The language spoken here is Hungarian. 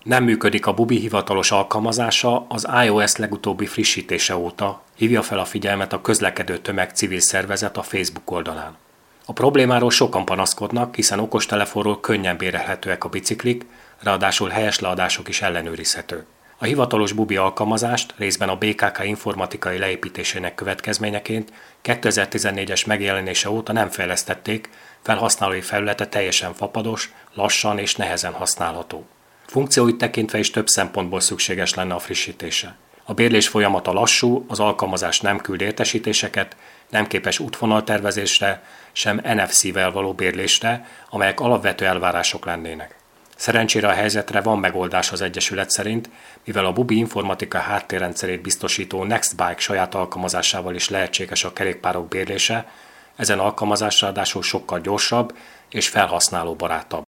Nem működik a Bubi hivatalos alkalmazása az iOS legutóbbi frissítése óta, hívja fel a figyelmet a Közlekedő Tömeg civil szervezet a Facebook oldalán. A problémáról sokan panaszkodnak, hiszen okostelefonról könnyen bérelhetőek a biciklik, ráadásul helyes leadások is ellenőrizhető. A hivatalos Bubi alkalmazást részben a BKK informatikai leépítésének következményeként 2014-es megjelenése óta nem fejlesztették, felhasználói felülete teljesen fapados, lassan és nehezen használható. Funkcióit tekintve is több szempontból szükséges lenne a frissítése. A bérlés folyamata lassú, az alkalmazás nem küld értesítéseket, nem képes útvonaltervezésre, sem NFC-vel való bérlésre, amelyek alapvető elvárások lennének. Szerencsére a helyzetre van megoldás az Egyesület szerint, mivel a Bubi informatika háttérrendszerét biztosító Nextbike saját alkalmazásával is lehetséges a kerékpárok bérlése, ezen alkalmazás ráadásul sokkal gyorsabb és felhasználóbarátabb.